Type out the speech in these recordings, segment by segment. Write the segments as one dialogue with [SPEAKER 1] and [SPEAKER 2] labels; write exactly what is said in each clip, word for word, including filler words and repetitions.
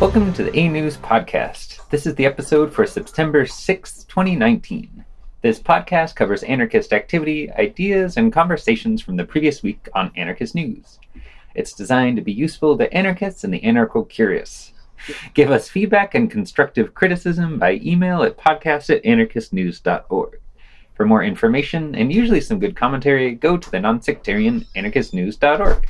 [SPEAKER 1] Welcome to the A-News Podcast. This is the episode for September sixth, twenty nineteen. This podcast covers anarchist activity, ideas, and conversations from the previous week on anarchist news. It's designed to be useful to anarchists and the anarcho-curious. Give us feedback and constructive criticism by email at podcast at anarchist news dot org. For more information, and usually some good commentary, go to the non-sectarian anarchist news dot org.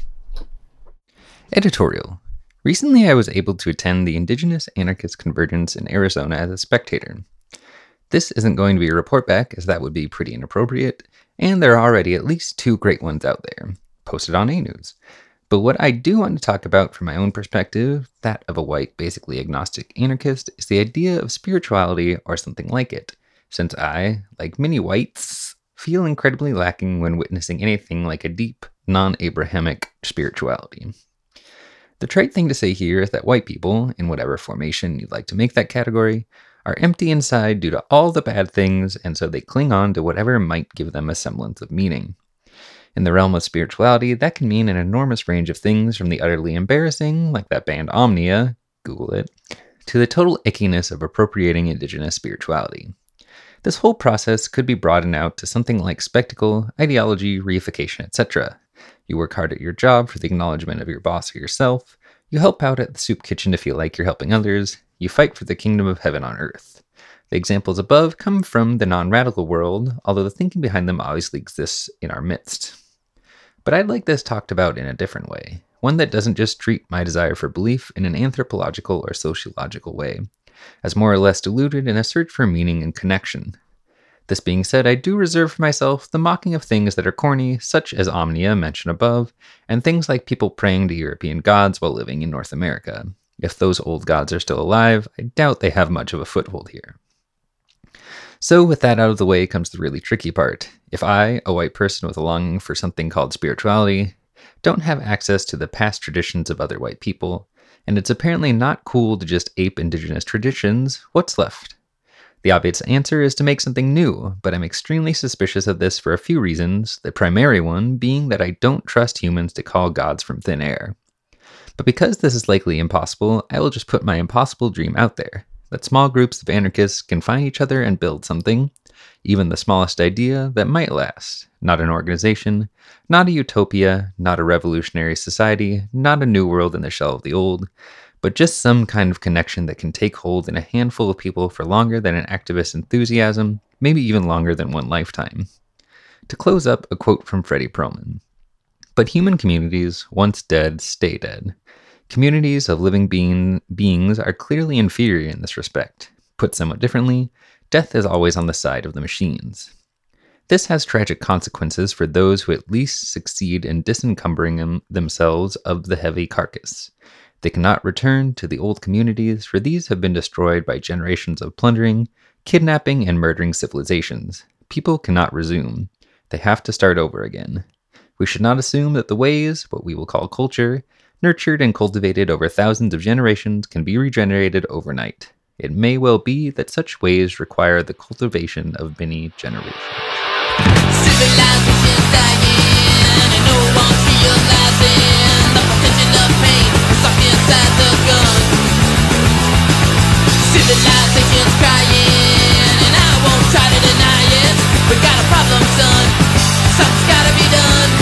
[SPEAKER 2] Editorial. Recently I was able to attend the Indigenous Anarchist Convergence in Arizona as a spectator. This isn't going to be a report back, as that would be pretty inappropriate, and there are already at least two great ones out there, posted on A-News. But what I do want to talk about from my own perspective, that of a white, basically agnostic anarchist, is the idea of spirituality or something like it, since I, like many whites, feel incredibly lacking when witnessing anything like a deep, non-Abrahamic spirituality. The trite thing to say here is that white people, in whatever formation you'd like to make that category, are empty inside due to all the bad things, and so they cling on to whatever might give them a semblance of meaning. In the realm of spirituality, that can mean an enormous range of things, from the utterly embarrassing, like that band Omnia, Google it, to the total ickiness of appropriating indigenous spirituality. This whole process could be broadened out to something like spectacle, ideology, reification, et cetera. You work hard at your job for the acknowledgement of your boss or yourself. You help out at the soup kitchen to feel like you're helping others. You fight for the kingdom of heaven on earth. The examples above come from the non-radical world, although the thinking behind them obviously exists in our midst. But I'd like this talked about in a different way, one that doesn't just treat my desire for belief in an anthropological or sociological way, as more or less diluted in a search for meaning and connection. This being said, I do reserve for myself the mocking of things that are corny, such as Omnia mentioned above, and things like people praying to European gods while living in North America. If those old gods are still alive, I doubt they have much of a foothold here. So with that out of the way comes the really tricky part. If I, a white person with a longing for something called spirituality, don't have access to the past traditions of other white people, and it's apparently not cool to just ape indigenous traditions, what's left? The obvious answer is to make something new, but I'm extremely suspicious of this for a few reasons, the primary one being that I don't trust humans to call gods from thin air. But because this is likely impossible, I will just put my impossible dream out there, that small groups of anarchists can find each other and build something, even the smallest idea, that might last. Not an organization, not a utopia, not a revolutionary society, not a new world in the shell of the old, but just some kind of connection that can take hold in a handful of people for longer than an activist's enthusiasm, maybe even longer than one lifetime. To close up, a quote from Freddie Perlman. But human communities, once dead, stay dead. Communities of living being, beings are clearly inferior in this respect. Put somewhat differently, death is always on the side of the machines. This has tragic consequences for those who at least succeed in disencumbering them, themselves of the heavy carcass. They cannot return to the old communities, for these have been destroyed by generations of plundering, kidnapping, and murdering civilizations. People cannot resume. They have to start over again. We should not assume that the ways, what we will call culture, nurtured and cultivated over thousands of generations, can be regenerated overnight. It may well be that such ways require the cultivation of many generations.
[SPEAKER 3] Civilization dying, and no one's realizing the potential of pain stuck inside the gun. Civilization's crying, and I won't try to deny it. We got a problem, son. Something's gotta be done.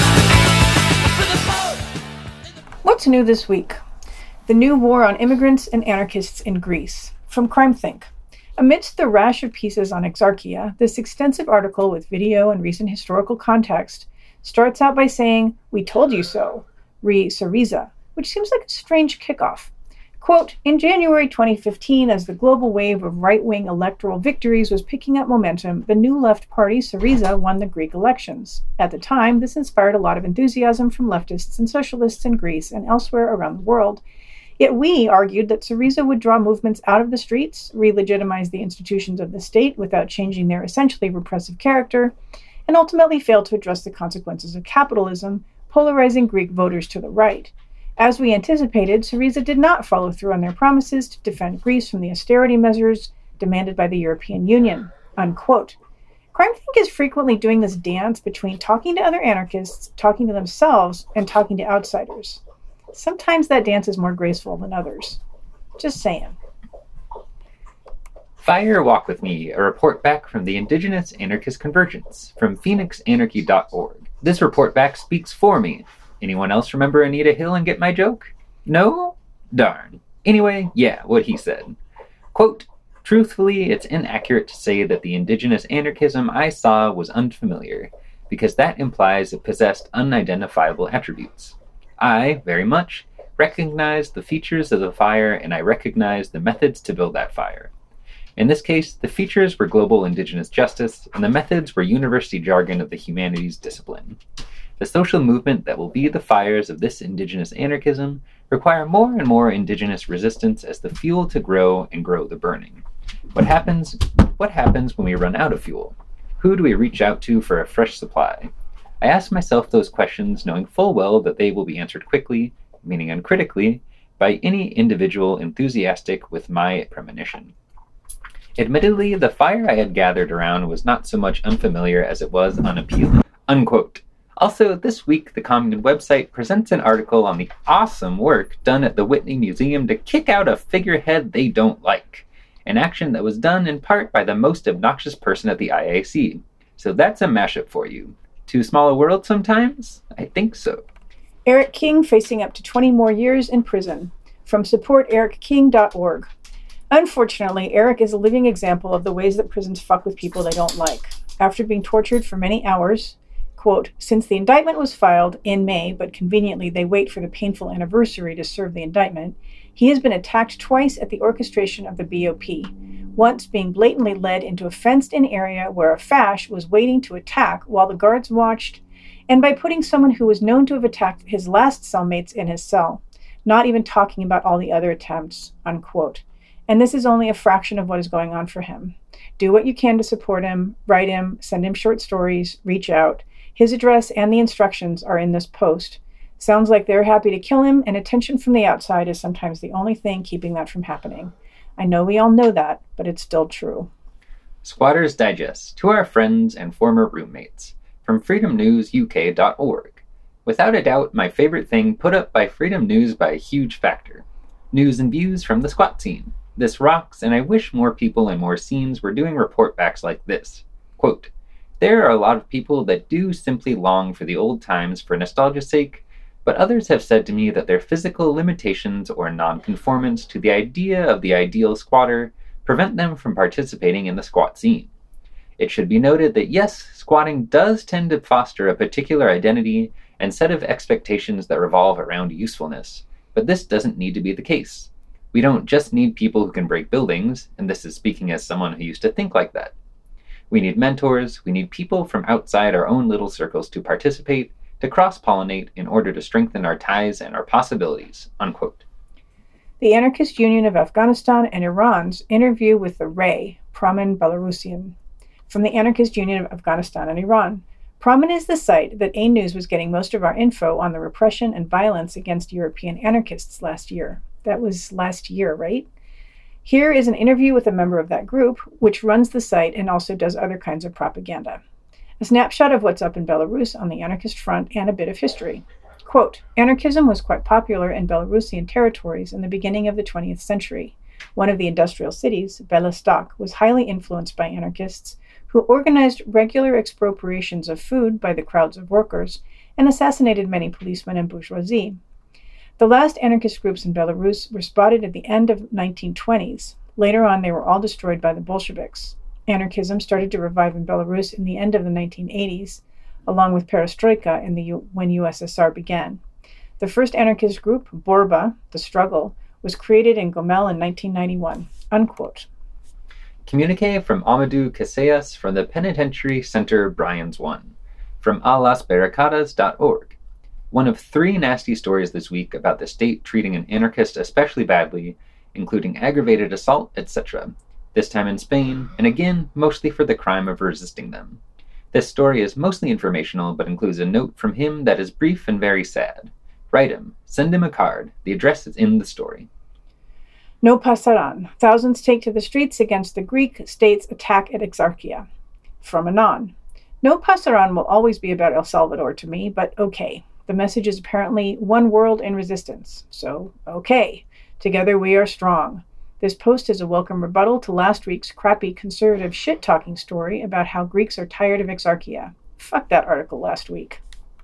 [SPEAKER 4] What's new this week? The new war on immigrants and anarchists in Greece, from CrimethInc. Amidst the rash of pieces on Exarchia, this extensive article with video and recent historical context starts out by saying, "We told you so, re Syriza," which seems like a strange kickoff. Quote, "In January twenty fifteen, as the global wave of right-wing electoral victories was picking up momentum, the new left party Syriza won the Greek elections. At the time, this inspired a lot of enthusiasm from leftists and socialists in Greece and elsewhere around the world. Yet we argued that Syriza would draw movements out of the streets, re-legitimize the institutions of the state without changing their essentially repressive character, and ultimately fail to address the consequences of capitalism, polarizing Greek voters to the right. As we anticipated, Syriza did not follow through on their promises to defend Greece from the austerity measures demanded by the European Union." Unquote. CrimethInc is frequently doing this dance between talking to other anarchists, talking to themselves, and talking to outsiders. Sometimes that dance is more graceful than others. Just saying.
[SPEAKER 1] Fire Walk With Me, a report back from the Indigenous Anarchist Convergence, from phoenix anarchy dot org. This report back speaks for me. Anyone else remember Anita Hill and get my joke? No? Darn. Anyway, yeah, what he said. Quote, truthfully, it's inaccurate to say that the indigenous anarchism I saw was unfamiliar, because that implies it possessed unidentifiable attributes. I, very much, recognized the features of the fire, and I recognized the methods to build that fire. In this case, the features were global indigenous justice, and the methods were university jargon of the humanities discipline. The social movement that will be the fires of this indigenous anarchism require more and more indigenous resistance as the fuel to grow and grow the burning. What happens, what happens when we run out of fuel? Who do we reach out to for a fresh supply? I ask myself those questions knowing full well that they will be answered quickly, meaning uncritically, by any individual enthusiastic with my premonition. Admittedly, the fire I had gathered around was not so much unfamiliar as it was unappealing. Unquote. Also, this week, the Commune website presents an article on the awesome work done at the Whitney Museum to kick out a figurehead they don't like, an action that was done in part by the most obnoxious person at the I A C. So that's a mashup for you. Too small a world sometimes? I think so.
[SPEAKER 4] Eric King facing up to twenty more years in prison. From support eric king dot org. Unfortunately, Eric is a living example of the ways that prisons fuck with people they don't like. After being tortured for many hours, quote, since the indictment was filed in May, but conveniently they wait for the painful anniversary to serve the indictment, he has been attacked twice at the orchestration of the B O P, once being blatantly led into a fenced-in area where a fash was waiting to attack while the guards watched, and by putting someone who was known to have attacked his last cellmates in his cell, not even talking about all the other attempts, unquote. And this is only a fraction of what is going on for him. Do what you can to support him, write him, send him short stories, reach out. His address and the instructions are in this post. Sounds like they're happy to kill him, and attention from the outside is sometimes the only thing keeping that from happening. I know we all know that, but it's still true.
[SPEAKER 1] Squatters Digest, to our friends and former roommates, from freedom news U K dot org. Without a doubt, my favorite thing put up by Freedom News by a huge factor. News and views from the squat scene. This rocks, and I wish more people and more scenes were doing report backs like this. Quote, there are a lot of people that do simply long for the old times for nostalgia's sake, but others have said to me that their physical limitations or nonconformance to the idea of the ideal squatter prevent them from participating in the squat scene. It should be noted that yes, squatting does tend to foster a particular identity and set of expectations that revolve around usefulness, but this doesn't need to be the case. We don't just need people who can break buildings, and this is speaking as someone who used to think like that. We need mentors, we need people from outside our own little circles to participate, to cross-pollinate in order to strengthen our ties and our possibilities, unquote.
[SPEAKER 4] The Anarchist Union of Afghanistan and Iran's interview with the Ray, Pramin Belarusian. From the Anarchist Union of Afghanistan and Iran. Pramin is the site that A News was getting most of our info on the repression and violence against European anarchists last year. That was last year, right? Here is an interview with a member of that group, which runs the site and also does other kinds of propaganda. A snapshot of what's up in Belarus on the anarchist front and a bit of history. Quote, anarchism was quite popular in Belarusian territories in the beginning of the twentieth century. One of the industrial cities, Belostok, was highly influenced by anarchists who organized regular expropriations of food by the crowds of workers and assassinated many policemen and bourgeoisie. The last anarchist groups in Belarus were spotted at the end of the nineteen twenties. Later on, they were all destroyed by the Bolsheviks. Anarchism started to revive in Belarus in the end of the nineteen eighties, along with perestroika in the U- when U S S R began. The first anarchist group, Borba, the Struggle, was created in Gomel in nineteen ninety-one. Unquote.
[SPEAKER 1] Communique from Amadou Casillas from the Penitentiary Center Bryans one, from a las barricadas dot org. One of three nasty stories this week about the state treating an anarchist especially badly, including aggravated assault, et cetera, this time in Spain, and again, mostly for the crime of resisting them. This story is mostly informational, but includes a note from him that is brief and very sad. Write him. Send him a card. The address is in the story.
[SPEAKER 4] No pasaran. Thousands take to the streets against the Greek state's attack at Exarchia. From Anon. No pasaran will always be about El Salvador to me, but okay. The message is apparently one world in resistance. So, okay. Together we are strong. This post is a welcome rebuttal to last week's crappy conservative shit-talking story about how Greeks are tired of Exarchia. Fuck that article last week.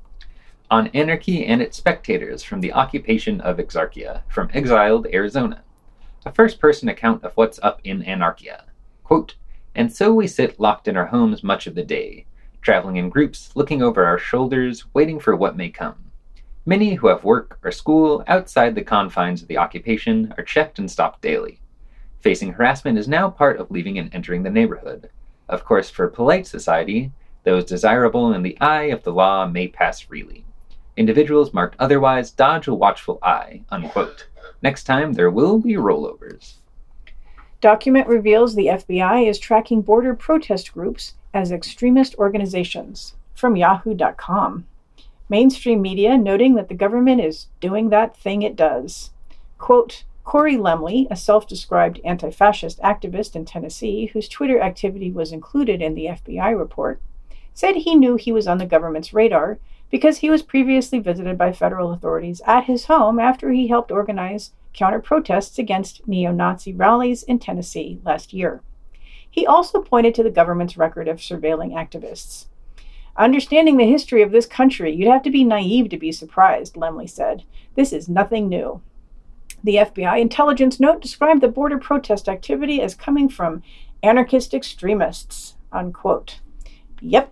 [SPEAKER 1] On Anarchy and its Spectators from the Occupation of Exarchia, from Exiled Arizona. A first-person account of what's up in Anarchia. Quote, "And so we sit locked in our homes much of the day, traveling in groups, looking over our shoulders, waiting for what may come. Many who have work or school outside the confines of the occupation are checked and stopped daily. Facing harassment is now part of leaving and entering the neighborhood. Of course, for polite society, those desirable in the eye of the law may pass freely. Individuals marked otherwise dodge a watchful eye," unquote. Next time, there will be rollovers.
[SPEAKER 4] Document reveals the F B I is tracking border protest groups as extremist organizations. From yahoo dot com. Mainstream media noting that the government is doing that thing it does. Quote, Corey Lemley, a self-described anti-fascist activist in Tennessee whose Twitter activity was included in the F B I report, said he knew he was on the government's radar because he was previously visited by federal authorities at his home after he helped organize counter-protests against neo-Nazi rallies in Tennessee last year. He also pointed to the government's record of surveilling activists. Understanding the history of this country, you'd have to be naive to be surprised, Lemley said. This is nothing new. The F B I intelligence note described the border protest activity as coming from anarchist extremists, unquote. Yep.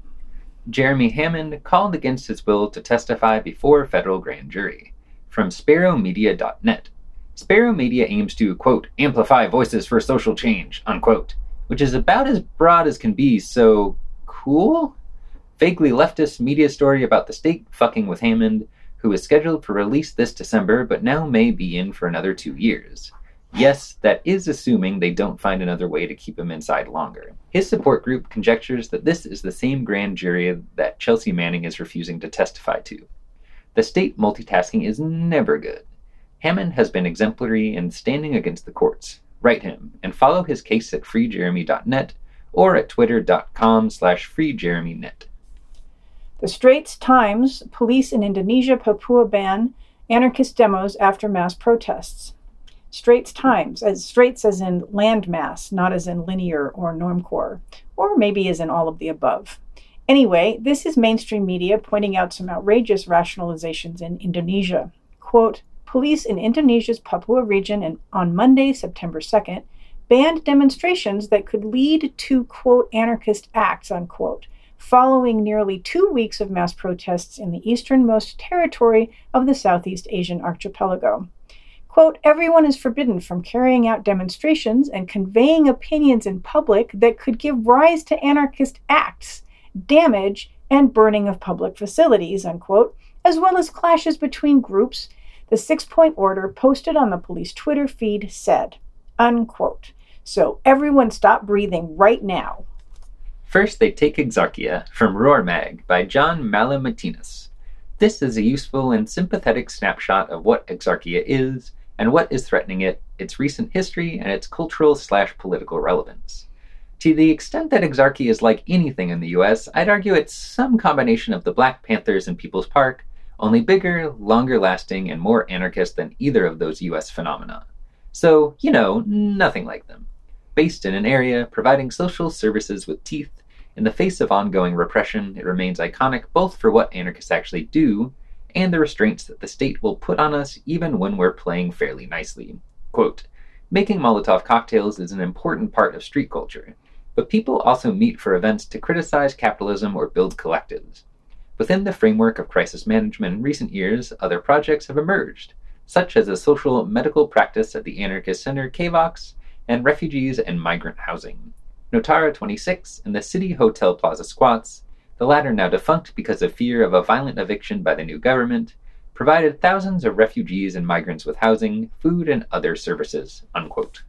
[SPEAKER 1] Jeremy Hammond called against his will to testify before a federal grand jury. From sparrow media dot net. Sparrow Media aims to, quote, amplify voices for social change, unquote, which is about as broad as can be, so cool? Vaguely leftist media story about the state fucking with Hammond, who is scheduled for release this December, but now may be in for another two years. Yes, that is assuming they don't find another way to keep him inside longer. His support group conjectures that this is the same grand jury that Chelsea Manning is refusing to testify to. The state multitasking is never good. Hammond has been exemplary in standing against the courts. Write him, and follow his case at free jeremy dot net or at twitter dot com slash free jeremy net.
[SPEAKER 4] The Straits Times, police in Indonesia, Papua ban anarchist demos after mass protests. Straits Times, as Straits as in landmass, not as in linear or normcore, or maybe as in all of the above. Anyway, this is mainstream media pointing out some outrageous rationalizations in Indonesia. Quote, police in Indonesia's Papua region and on Monday, September second, banned demonstrations that could lead to, quote, anarchist acts, unquote, following nearly two weeks of mass protests in the easternmost territory of the Southeast Asian archipelago. Quote, everyone is forbidden from carrying out demonstrations and conveying opinions in public that could give rise to anarchist acts, damage, and burning of public facilities, unquote, as well as clashes between groups, the six-point order posted on the police Twitter feed said, unquote. So everyone stop breathing right now.
[SPEAKER 1] First, they take Exarchia, from Roar Mag, by John Malamatinas. This is a useful and sympathetic snapshot of what Exarchia is, and what is threatening it, its recent history, and its cultural slash political relevance. To the extent that Exarchia is like anything in the U S, I'd argue it's some combination of the Black Panthers in People's Park, only bigger, longer-lasting, and more anarchist than either of those U S phenomena. So, you know, nothing like them. Based in an area providing social services with teeth, in the face of ongoing repression, it remains iconic both for what anarchists actually do, and the restraints that the state will put on us even when we're playing fairly nicely. Quote, making Molotov cocktails is an important part of street culture, but people also meet for events to criticize capitalism or build collectives. Within the framework of crisis management in recent years, other projects have emerged, such as a social medical practice at the anarchist center K VOX, and refugees and migrant housing. Notara twenty-six and the City Hotel Plaza Squats, the latter now defunct because of fear of a violent eviction by the new government, provided thousands of refugees and migrants with housing, food, and other services, unquote.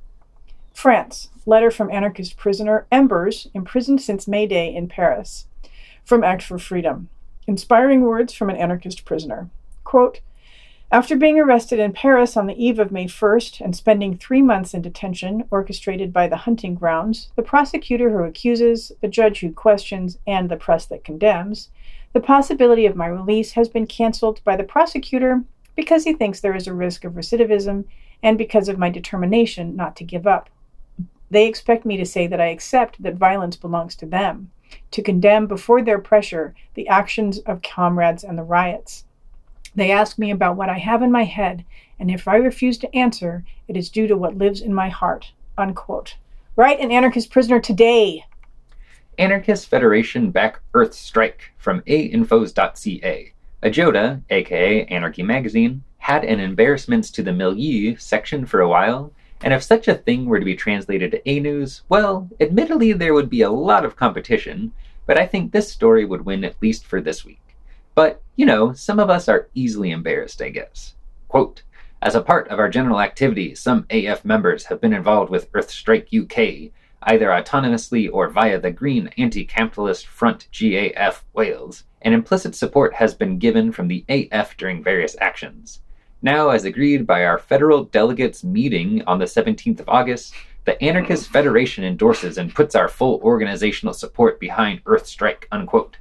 [SPEAKER 4] France. Letter from anarchist prisoner Embers, imprisoned since May Day in Paris. From Act for Freedom. Inspiring words from an anarchist prisoner. Quote, after being arrested in Paris on the eve of May first and spending three months in detention, orchestrated by the hunting grounds, the prosecutor who accuses, the judge who questions, and the press that condemns, the possibility of my release has been canceled by the prosecutor because he thinks there is a risk of recidivism and because of my determination not to give up. They expect me to say that I accept that violence belongs to them, to condemn before their pressure the actions of comrades and the riots. They ask me about what I have in my head, and if I refuse to answer, it is due to what lives in my heart." Unquote. Write an anarchist prisoner today.
[SPEAKER 1] Anarchist Federation back Earth Strike from a infos dot c a. Ajoda, aka Anarchy Magazine, had an embarrassments to the milieu section for a while, and if such a thing were to be translated to A-News, well, admittedly there would be a lot of competition, but I think this story would win at least for this week. But, you know, some of us are easily embarrassed, I guess. Quote, "As a part of our general activity, some A F members have been involved with Earth Strike U K, either autonomously or via the Green Anti-Capitalist Front G A F Wales, and implicit support has been given from the A F during various actions. Now, as agreed by our federal delegates meeting on the seventeenth of August, the Anarchist Federation endorses and puts our full organizational support behind Earth Strike," unquote.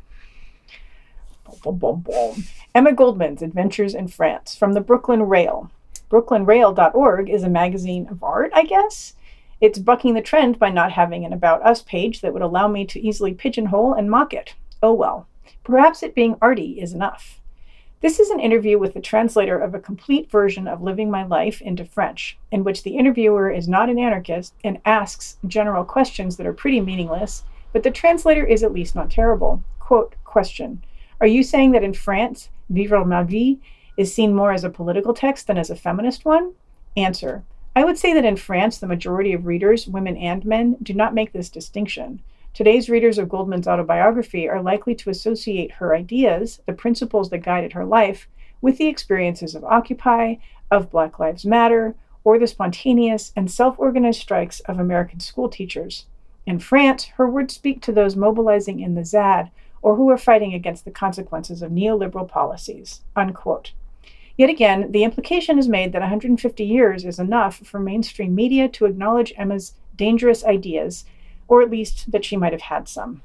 [SPEAKER 4] Boom, boom, boom. Emma Goldman's Adventures in France from the Brooklyn Rail. brooklyn rail dot org is a magazine of art, I guess. It's bucking the trend by not having an About Us page that would allow me to easily pigeonhole and mock it. Oh well. Perhaps it being arty is enough. This is an interview with the translator of a complete version of Living My Life into French, in which the interviewer is not an anarchist and asks general questions that are pretty meaningless, but the translator is at least not terrible. Quote, question, "Are you saying that in France, Vivre ma vie is seen more as a political text than as a feminist one?" Answer, I would say that in France, the majority of readers, women and men, do not make this distinction. Today's readers of Goldman's autobiography are likely to associate her ideas, the principles that guided her life, with the experiences of Occupy, of Black Lives Matter, or the spontaneous and self-organized strikes of American school teachers. In France, her words speak to those mobilizing in the Z A D or who are fighting against the consequences of neoliberal policies. Unquote. Yet again, the implication is made that one hundred fifty years is enough for mainstream media to acknowledge Emma's dangerous ideas, or at least that she might have had some.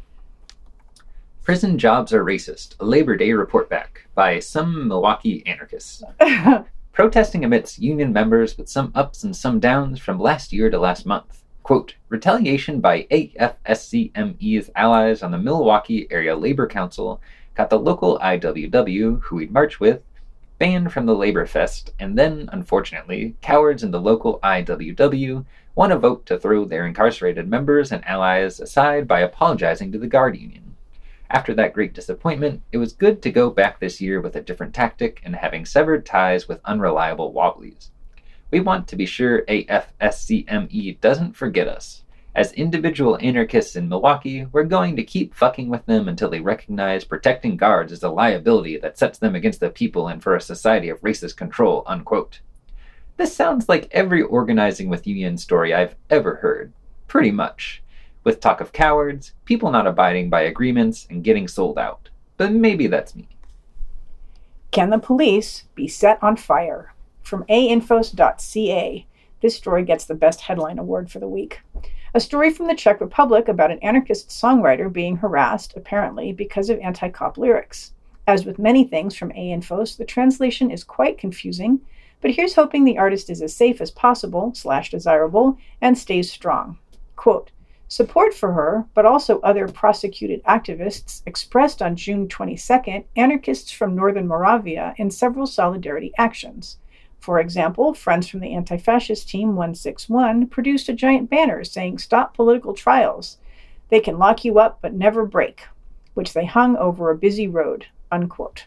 [SPEAKER 1] Prison Jobs Are Racist, a Labor Day report back by some Milwaukee anarchists. Protesting amidst union members with some ups and some downs from last year to last month. Quote, retaliation by A F S C M E's allies on the Milwaukee Area Labor Council got the local I W W, who we'd march with, banned from the Labor Fest, and then, unfortunately, cowards in the local I W W won a vote to throw their incarcerated members and allies aside by apologizing to the Guard Union. After that great disappointment, it was good to go back this year with a different tactic and having severed ties with unreliable wobblies. We want to be sure A F S C M E doesn't forget us. As individual anarchists in Milwaukee, we're going to keep fucking with them until they recognize protecting guards is a liability that sets them against the people and for a society of racist control, unquote. This sounds like every organizing with union story I've ever heard. Pretty much. With talk of cowards, people not abiding by agreements, and getting sold out. But maybe that's me.
[SPEAKER 4] Can the police be set on fire? From a infos dot c a. This story gets the best headline award for the week. A story from the Czech Republic about an anarchist songwriter being harassed, apparently, because of anti-cop lyrics. As with many things from A-Infos, the translation is quite confusing, but here's hoping the artist is as safe as possible, slash desirable, and stays strong. Quote, support for her, but also other prosecuted activists, expressed on June twenty-second anarchists from Northern Moravia in several solidarity actions. For example, friends from the anti-fascist team one sixty-one produced a giant banner saying, "Stop political trials. They can lock you up but never break," which they hung over a busy road. Unquote.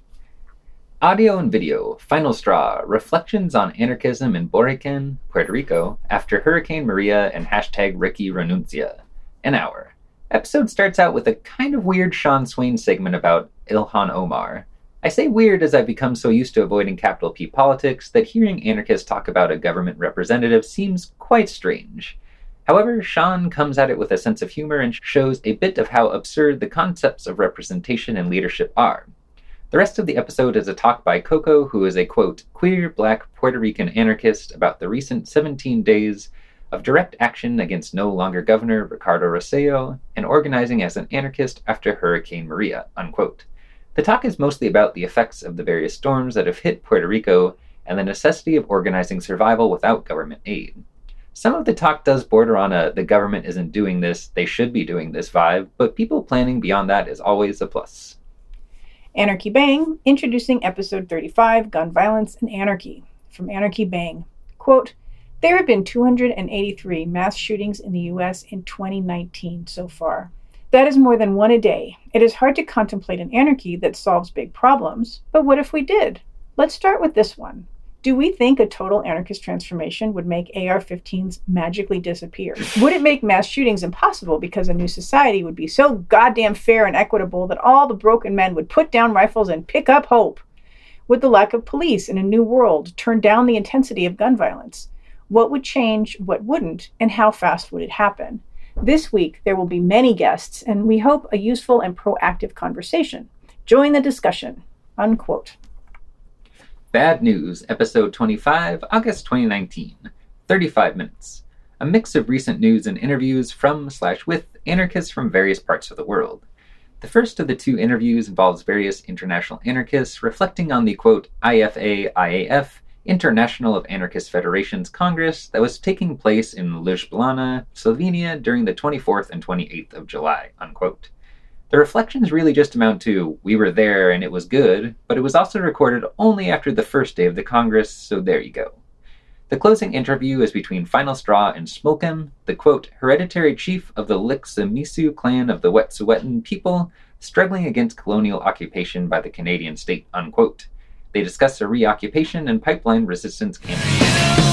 [SPEAKER 1] Audio and video, Final Straw, Reflections on Anarchism in Boriken, Puerto Rico, after Hurricane Maria and hashtag Ricky Renuncia. An hour. Episode starts out with a kind of weird Sean Swain segment about Ilhan Omar. I say weird as I've become so used to avoiding capital P politics that hearing anarchists talk about a government representative seems quite strange. However, Sean comes at it with a sense of humor and shows a bit of how absurd the concepts of representation and leadership are. The rest of the episode is a talk by Coco, who is a, quote, queer black Puerto Rican anarchist about the recent seventeen days of direct action against no longer Governor Ricardo Rossello and organizing as an anarchist after Hurricane Maria, unquote. The talk is mostly about the effects of the various storms that have hit Puerto Rico and the necessity of organizing survival without government aid. Some of the talk does border on a the government isn't doing this, they should be doing this vibe, but people planning beyond that is always a plus.
[SPEAKER 4] Anarchy Bang, introducing episode thirty-five, Gun Violence and Anarchy. From Anarchy Bang, quote, there have been two hundred eighty-three mass shootings in the U S in twenty nineteen so far. That is more than one a day. It is hard to contemplate an anarchy that solves big problems, but what if we did? Let's start with this one. Do we think a total anarchist transformation would make A R fifteens magically disappear? Would it make mass shootings impossible because a new society would be so goddamn fair and equitable that all the broken men would put down rifles and pick up hope? Would the lack of police in a new world turn down the intensity of gun violence? What would change, what wouldn't, and how fast would it happen? This week, there will be many guests, and we hope a useful and proactive conversation. Join the discussion. Unquote.
[SPEAKER 1] Bad News, Episode twenty-five, August twenty nineteen. thirty-five minutes. A mix of recent news and interviews from slash with anarchists from various parts of the world. The first of the two interviews involves various international anarchists reflecting on the, quote, I F A I A F, International of Anarchist Federations Congress that was taking place in Ljubljana, Slovenia during the twenty-fourth and twenty-eighth of July, unquote. The reflections really just amount to, we were there and it was good, but it was also recorded only after the first day of the Congress, so there you go. The closing interview is between Final Straw and Smolkem, the, quote, hereditary chief of the Liksamisu clan of the Wet'suwet'en people, struggling against colonial occupation by the Canadian state, unquote. They discuss a reoccupation and pipeline resistance campaign.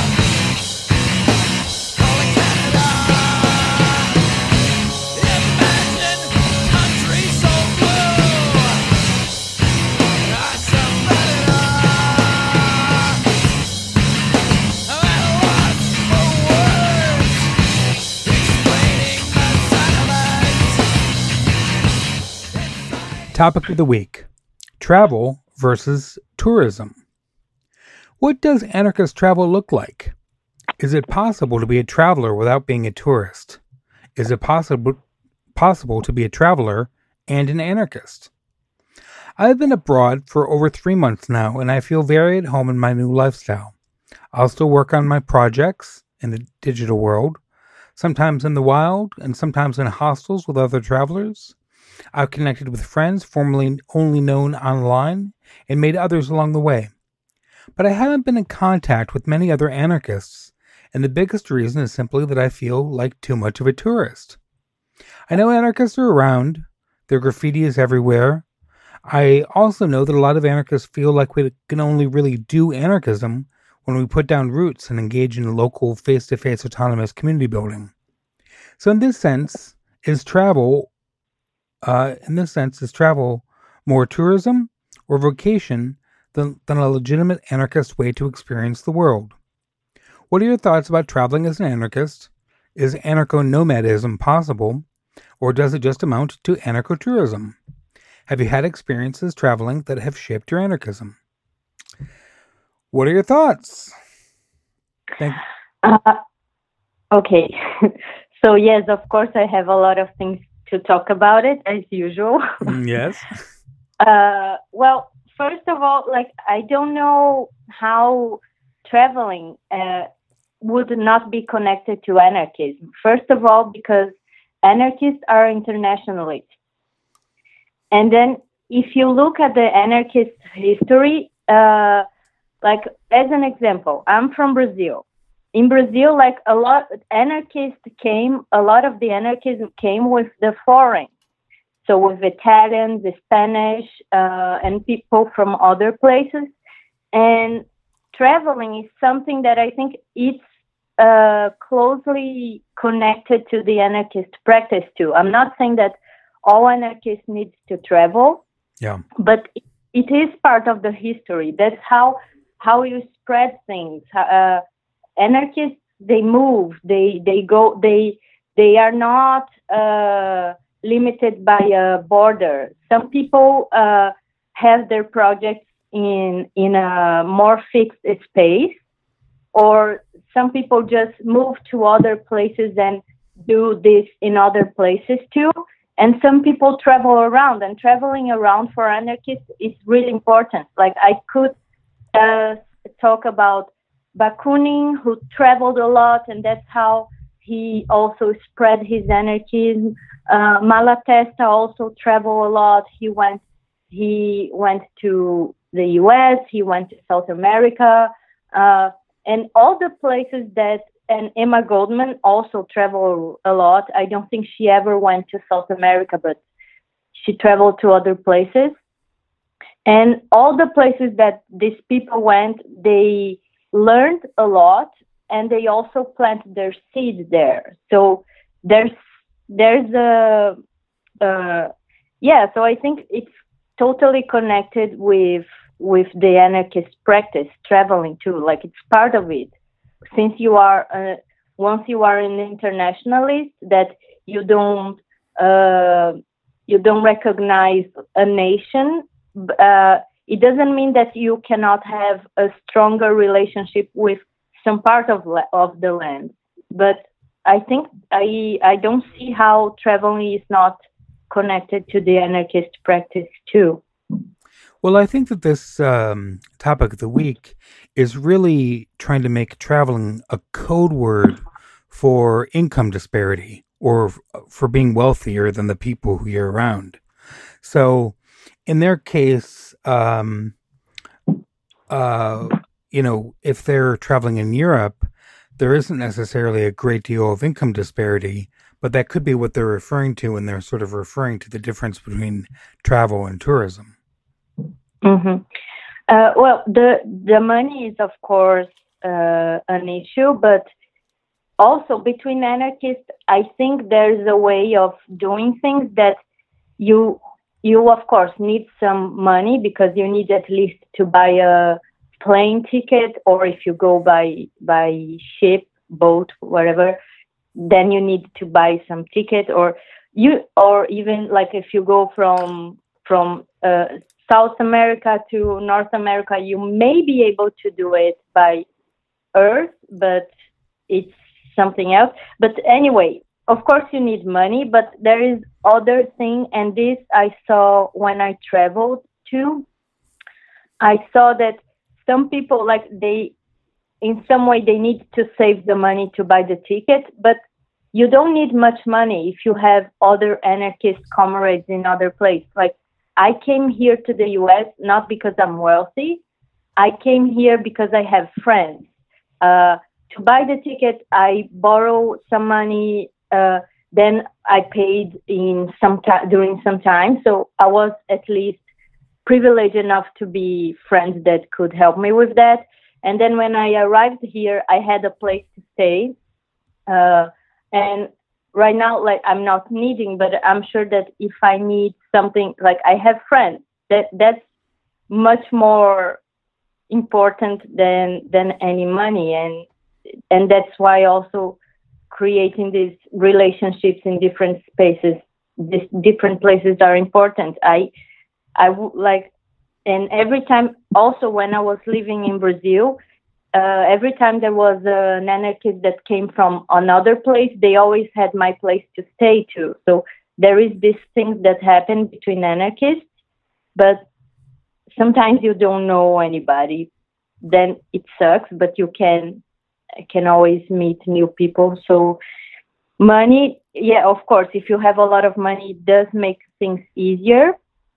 [SPEAKER 5] Topic of the week: travel versus tourism. What does anarchist travel look like? Is it possible to be a traveler without being a tourist? Is it possible possible to be a traveler and an anarchist? I've been abroad for over three months now, and I feel very at home in my new lifestyle. I'll still work on my projects in the digital world, sometimes in the wild and sometimes in hostels with other travelers. I've connected with friends formerly only known online and made others along the way. But I haven't been in contact with many other anarchists, and the biggest reason is simply that I feel like too much of a tourist. I know anarchists are around. Their graffiti is everywhere. I also know that a lot of anarchists feel like we can only really do anarchism when we put down roots and engage in local face-to-face autonomous community building. So in this sense, is travel Uh, in this sense, is travel more tourism or vocation than, than a legitimate anarchist way to experience the world? What are your thoughts about traveling as an anarchist? Is anarcho-nomadism possible, or does it just amount to anarcho-tourism? Have you had experiences traveling that have shaped your anarchism? What are your thoughts? Thank
[SPEAKER 6] uh, okay. So yes, of course, I have a lot of things to talk about it, as usual.
[SPEAKER 5] Yes.
[SPEAKER 6] uh, well, first of all, like, I don't know how traveling uh, would not be connected to anarchism. First of all, because anarchists are internationalists. And then if you look at the anarchist history, uh, like, as an example, I'm from Brazil. In Brazil, like, a lot anarchists came, a lot of the anarchism came with the foreign. So with Italians, the Spanish, uh, and people from other places. And traveling is something that I think it's uh, closely connected to the anarchist practice too. I'm not saying that all anarchists need to travel,
[SPEAKER 5] yeah,
[SPEAKER 6] but it, it is part of the history. That's how how you spread things. Uh, Anarchists, they move, they they go, they they are not uh, limited by a border. Some people uh, have their projects in in a more fixed space, or some people just move to other places and do this in other places too. And some people travel around, and traveling around for anarchists is really important. Like, I could uh, talk about Bakunin, who traveled a lot, and that's how he also spread his anarchism. Uh, Malatesta also traveled a lot. He went, he went to the U S. He went to South America, uh, and all the places that. And Emma Goldman also traveled a lot. I don't think she ever went to South America, but she traveled to other places. And all the places that these people went, they learned a lot, and they also planted their seeds there. So there's there's a uh, yeah. So I think it's totally connected with with the anarchist practice, traveling too. Like it's part of it. Since you are uh, once you are an internationalist, that you don't uh, you don't recognize a nation. Uh, it doesn't mean that you cannot have a stronger relationship with some part of la- of the land. But I think I I don't see how traveling is not connected to the anarchist practice too.
[SPEAKER 5] Well, I think that this um, topic of the week is really trying to make traveling a code word for income disparity, or f- for being wealthier than the people who you're around. So, in their case, um, uh, you know, if they're traveling in Europe, there isn't necessarily a great deal of income disparity, but that could be what they're referring to when they're sort of referring to the difference between travel and tourism.
[SPEAKER 6] Mm-hmm. Uh, well, the the money is of course uh, an issue, but also between anarchists, I think there's a way of doing things that you you of course need some money, because you need at least to buy a plane ticket, or if you go by by ship, boat, whatever, then you need to buy some ticket, or you or even like if you go from from uh, South America to North America, you may be able to do it by earth, but it's something else. But anyway, of course you need money, but there is other thing, and this I saw when I traveled too. I saw that some people, like they, in some way they need to save the money to buy the ticket, but you don't need much money if you have other anarchist comrades in other places. Like I came here to the U S not because I'm wealthy. I came here because I have friends. Uh, to buy the ticket, I borrow some money. Uh, then I paid in some time during some time. So I was at least privileged enough to be friends that could help me with that. And then when I arrived here, I had a place to stay. Uh, and right now, like I'm not needing, but I'm sure that if I need something, like I have friends, that that's much more important than than any money. And and that's why also creating these relationships in different spaces, these different places are important. I I would like, and every time also when I was living in Brazil, uh, every time there was an anarchist that came from another place, they always had my place to stay to. So there is this thing that happen between anarchists, but sometimes you don't know anybody. Then it sucks, but you can can always meet new people. So money, yeah, of course, if you have a lot of money, it does make things easier,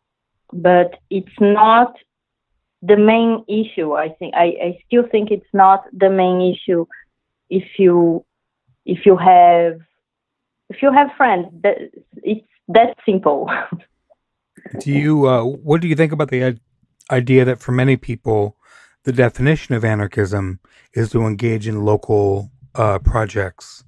[SPEAKER 6] but it's not the main issue. I think I, I still think it's not the main issue. If you if you have if you have friends, that it's that simple.
[SPEAKER 5] Do you? Uh, what do you think about the idea that for many people, the definition of anarchism is to engage in local uh, projects?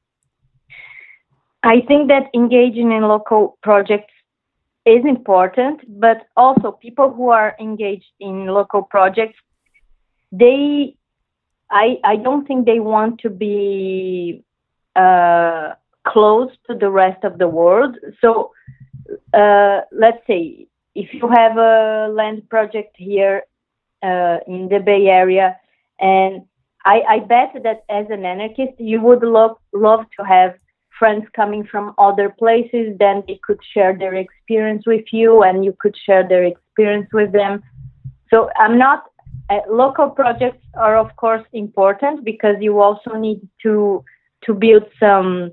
[SPEAKER 6] I think that engaging in local projects is important, but also people who are engaged in local projects, they, I, I don't think they want to be uh, close to the rest of the world. So uh, let's say if you have a land project here uh, in the Bay Area, and I, I bet that as an anarchist, you would love, love to have friends coming from other places, then they could share their experience with you and you could share their experience with them. So I'm not uh, local projects are of course important because you also need to to build some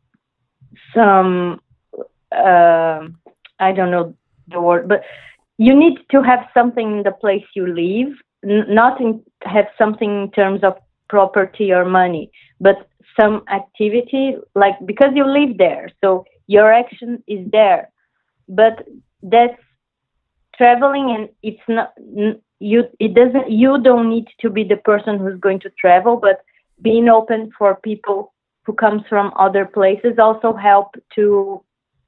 [SPEAKER 6] some uh, I don't know the word, but you need to have something in the place you live, n- not in, have something in terms of property or money, but some activity, like because you live there, so your action is there. But that's traveling, and it's not you. It doesn't. You don't need to be the person who's going to travel, but being open for people who comes from other places also help to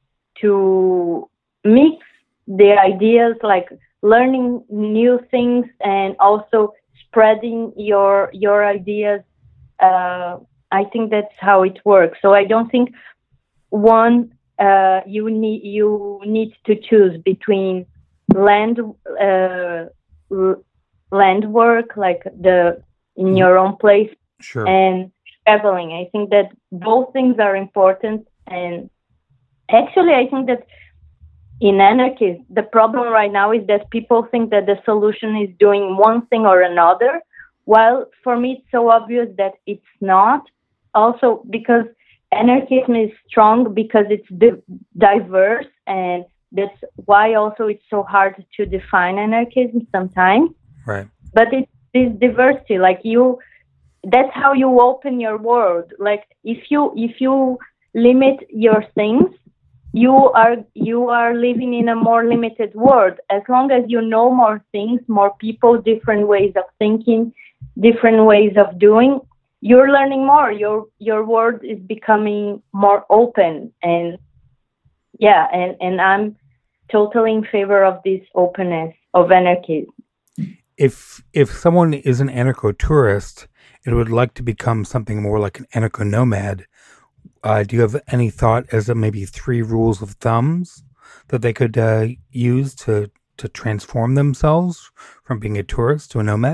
[SPEAKER 6] to mix the ideas, like learning new things and also spreading your your ideas. Uh, I think that's how it works. So I don't think one uh, you need you need to choose between land uh, l- land work, like the in your own place,
[SPEAKER 5] Sure.
[SPEAKER 6] and traveling. I think that both things are important. And actually, I think that in anarchy, the problem right now is that people think that the solution is doing one thing or another, while for me it's so obvious that it's not. Also, because anarchism is strong because it's di- diverse, and that's why also it's so hard to define anarchism sometimes.
[SPEAKER 5] Right.
[SPEAKER 6] But it's this diversity, like you, that's how you open your world. Like if you if you limit your things, you are you are living in a more limited world. As long as you know more things, more people, different ways of thinking, different ways of doing, you're learning more. Your your world is becoming more open. And yeah, and, and I'm totally in favor of this openness of anarchism.
[SPEAKER 5] If if someone is an anarcho-tourist and would like to become something more like an anarcho-nomad, uh, do you have any thought as to maybe three rules of thumbs that they could uh, use to, to transform themselves from being a tourist to a nomad?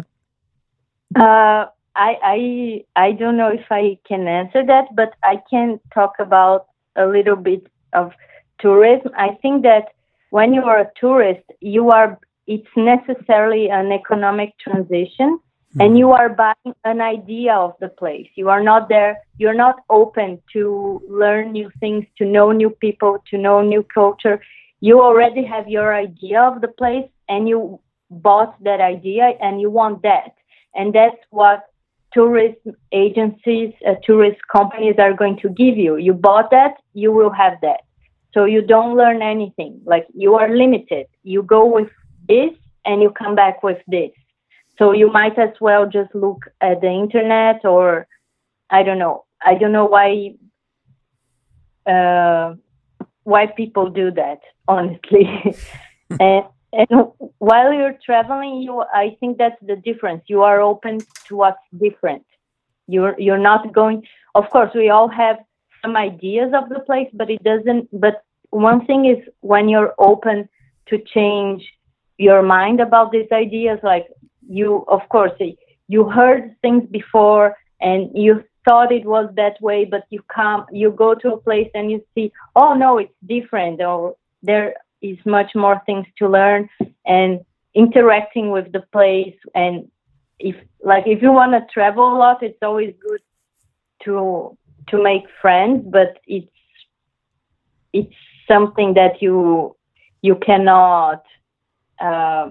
[SPEAKER 6] Uh, I, I I don't know if I can answer that, but I can talk about a little bit of tourism. I think that when you are a tourist, you are it's necessarily an economic transition, mm-hmm. and you are buying an idea of the place. You are not there. You're not open to learn new things, to know new people, to know new culture. You already have your idea of the place, and you bought that idea, and you want that. And that's what tourist agencies, uh, tourist companies are going to give you. You bought that, you will have that. So you don't learn anything. Like, you are limited. You go with this and you come back with this. So you might as well just look at the internet, or I don't know. I don't know why uh, why people do that, honestly. and And while you're traveling, you, I think that's the difference. You are open to what's different. You're you're not going. Of course, we all have some ideas of the place, but it doesn't. But one thing is when you're open to change your mind about these ideas. Like you, of course, you heard things before and you thought it was that way, but you come, you go to a place and you see, oh no, it's different, or there is much more things to learn, and interacting with the place. And if like if you want to travel a lot, it's always good to to make friends, but it's it's something that you you cannot uh,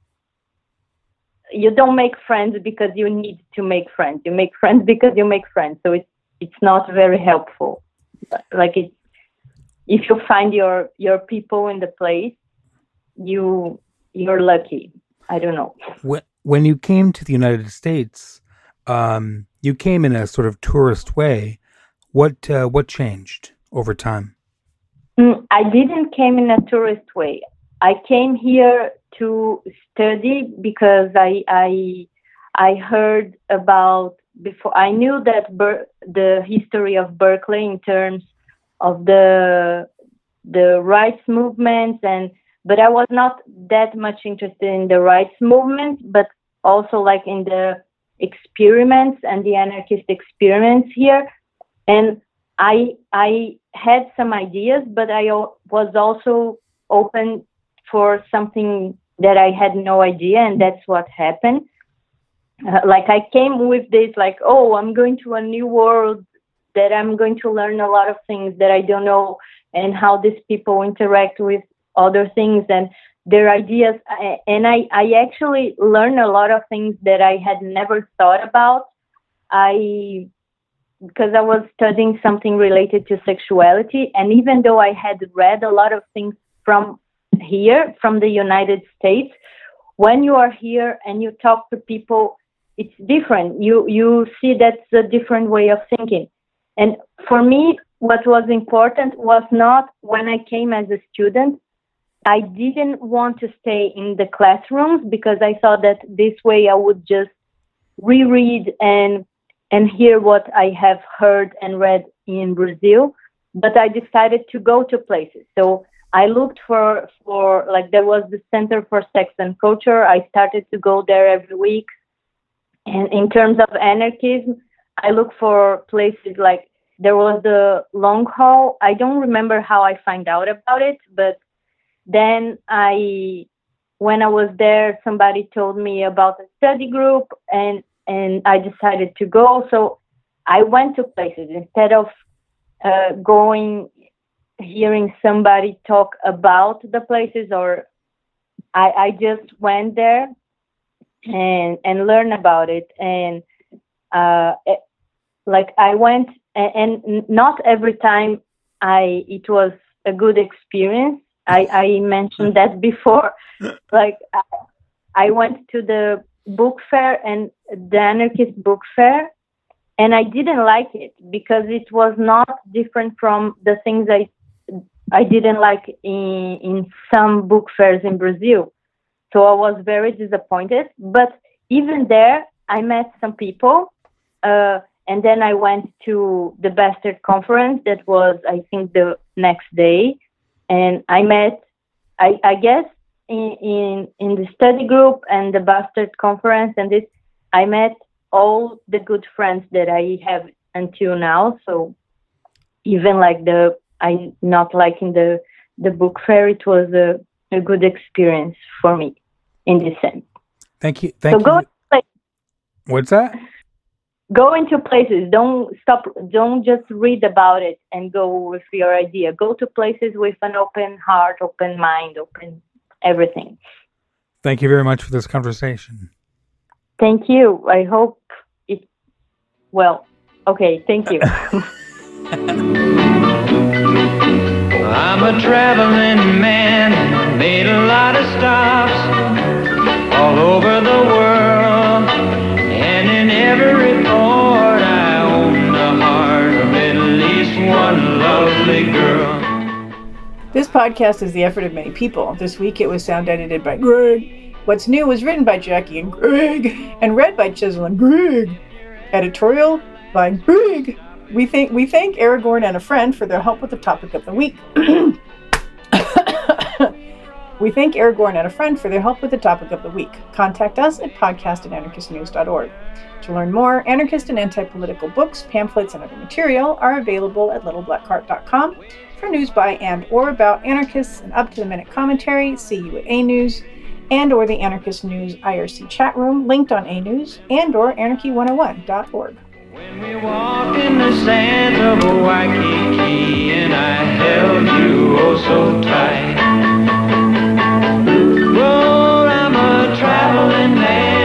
[SPEAKER 6] you don't make friends because you need to make friends. You make friends because you make friends. So it's it's not very helpful. Like it, if you find your your people in the place, you you're lucky. I don't know.
[SPEAKER 5] When when you came to the United States, um, you came in a sort of tourist way. What uh, what changed over time?
[SPEAKER 6] Mm, I didn't came in a tourist way. I came here to study because I I I heard about before. I knew that Ber- the history of Berkeley in terms of the the rights movements, and but I was not that much interested in the rights movement, but also like in the experiments and the anarchist experiments here. And I I had some ideas, but I was also open for something that I had no idea, and that's what happened. uh, like I came with this, like, oh, I'm going to a new world, that I'm going to learn a lot of things that I don't know, and how these people interact with other things and their ideas. And I, I actually learned a lot of things that I had never thought about. I, because I was studying something related to sexuality. And even though I had read a lot of things from here, from the United States, when you are here and you talk to people, it's different. You, you see that's a different way of thinking. And for me, what was important was not when I came as a student, I didn't want to stay in the classrooms because I thought that this way I would just reread and and hear what I have heard and read in Brazil. But I decided to go to places. So I looked for, for like, there was the Center for Sex and Culture. I started to go there every week. And in terms of anarchism, I look for places like, there was the Long Hall. I don't remember how I found out about it, but then I, when I was there, somebody told me about a study group, and, and I decided to go. So I went to places instead of uh, going, hearing somebody talk about the places, or I, I just went there and, and learned about it. And uh, it, like I went, and, and not every time I, it was a good experience. I, I mentioned that before. Like I, I went to the book fair, and the anarchist book fair, and I didn't like it because it was not different from the things I I didn't like in in some book fairs in Brazil. So I was very disappointed. But even there, I met some people, uh, and then I went to the Bastard Conference. That was, I think, the next day. And I met, I, I guess, in, in in the study group and the Bastard Conference, and this, I met all the good friends that I have until now. So even like the, I not liking the the book fair, it was a, a good experience for me in this sense.
[SPEAKER 5] Thank you. Thank
[SPEAKER 6] so
[SPEAKER 5] you.
[SPEAKER 6] Go into places.
[SPEAKER 5] What's that?
[SPEAKER 6] Go into places. Don't stop. Don't just read about it and go with your idea. Go to places with an open heart, open mind, open everything.
[SPEAKER 5] Thank you very much for this conversation.
[SPEAKER 6] Thank you. I hope it. Well, okay. Thank you.
[SPEAKER 3] I'm a traveling man, made a lot of stops all over the world, and in every port I own the heart of at least one lovely girl.
[SPEAKER 4] This podcast is the effort of many people. This week it was sound edited by Greg. What's New was written by Jackie and Greg, and read by Chisel and Greg. Editorial by Greg. We thank we thank Aragorn and a friend for their help with the topic of the week. We thank Aragorn and a friend for their help with the topic of the week. Contact us at podcast at anarchist news dot org. To learn more, anarchist and anti-political books, pamphlets, and other material are available at little black cart dot com. For news by and or about anarchists and up-to-the-minute commentary, see you at A News, and or the Anarchist News I R C chat room, linked on A News, and or anarchy one oh one dot org.
[SPEAKER 3] When we walk in the sands of Waikiki and I held you oh so tight. Well, I'm a traveling man.